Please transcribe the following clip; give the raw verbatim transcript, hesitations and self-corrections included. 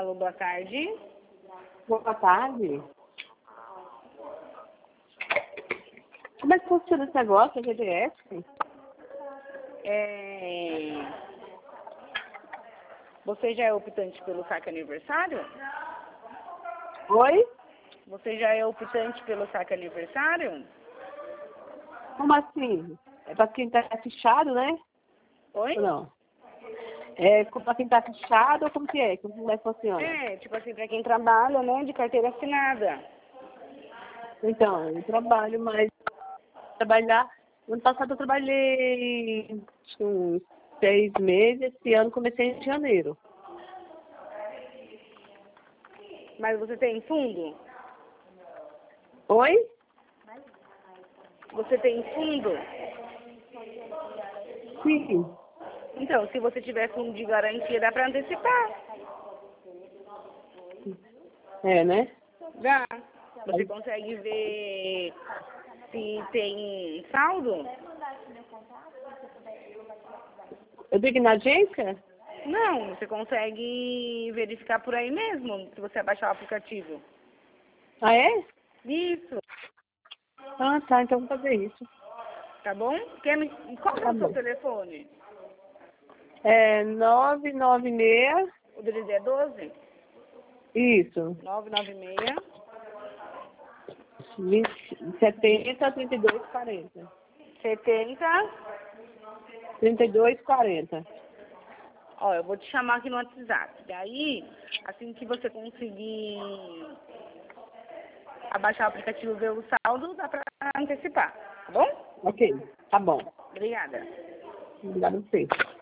Alô, boa tarde. Boa tarde. Como é que funciona esse negócio, G D S? É... Você já é optante pelo saque aniversário? Oi? Você já é optante pelo saque aniversário? Como assim? É para quem tá fechado, né? Oi? Ou não? É para quem tá fechado ou como que é? Como é que funciona? É, tipo assim, pra quem trabalha, né, de carteira assinada. Então, eu trabalho, mas trabalhar... Ano passado eu trabalhei acho que uns seis meses, esse ano comecei em janeiro. Mas você tem fundo? Oi? Você tem fundo? Sim. Então, se você tiver fundo de garantia, dá pra antecipar. É, né? Já. Você consegue ver se tem saldo? Eu tenho que ir na agência? Não, você consegue verificar por aí mesmo, se você abaixar o aplicativo. Ah, é? Isso, Ah, tá. Então vou fazer isso. tá bom? Quer me... Qual que é Tá o seu bom. telefone? É nove nove seis... O dele é doze? Isso. nove nove seis. vinte, setenta, trinta e dois, quarenta. setenta. trinta e dois, quarenta. Ó, eu vou te chamar aqui no WhatsApp. Daí, assim que você conseguir abaixar o aplicativo e ver o saldo, dá pra antecipar, tá bom? Ok, tá bom. Obrigada. Obrigada a você.